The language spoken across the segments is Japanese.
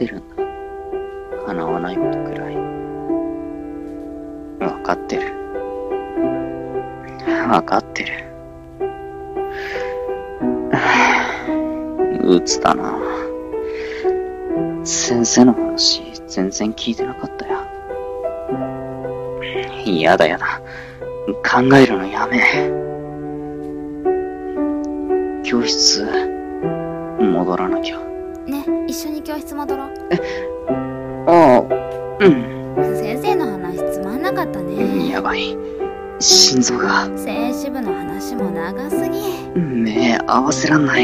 ってるんだ。叶わないことくらい。わかってる。わかってる。鬱だな。先生の話、全然聞いてなかったよ。やだやだ。考えるのやめ。教室、戻らなきゃ。 ね、一緒に教室戻ろう。 ああ、うん。 先生の話つまんなかったね。 やばい。心臓が。 静止部の話も長すぎ。 目合わせらんない。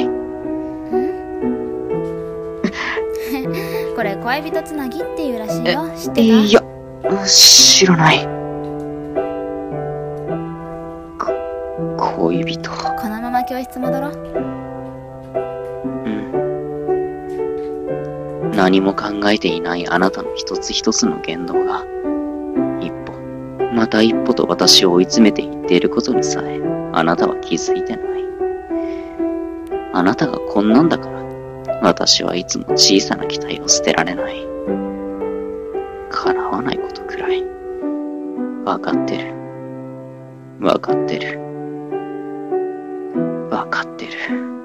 これ恋人つなぎっていうらしいよ。知ってた？ いや、知らない。恋人。 このまま教室戻ろう。 うん。何も考えていないあなたの一つ一つの言動が、一歩、また一歩と私を追い詰めていっていることにさえ、あなたは気づいてない。あなたがこんなんだから、私はいつも小さな期待を捨てられない。叶わないことくらい。わかってる。わかってる。わかってる。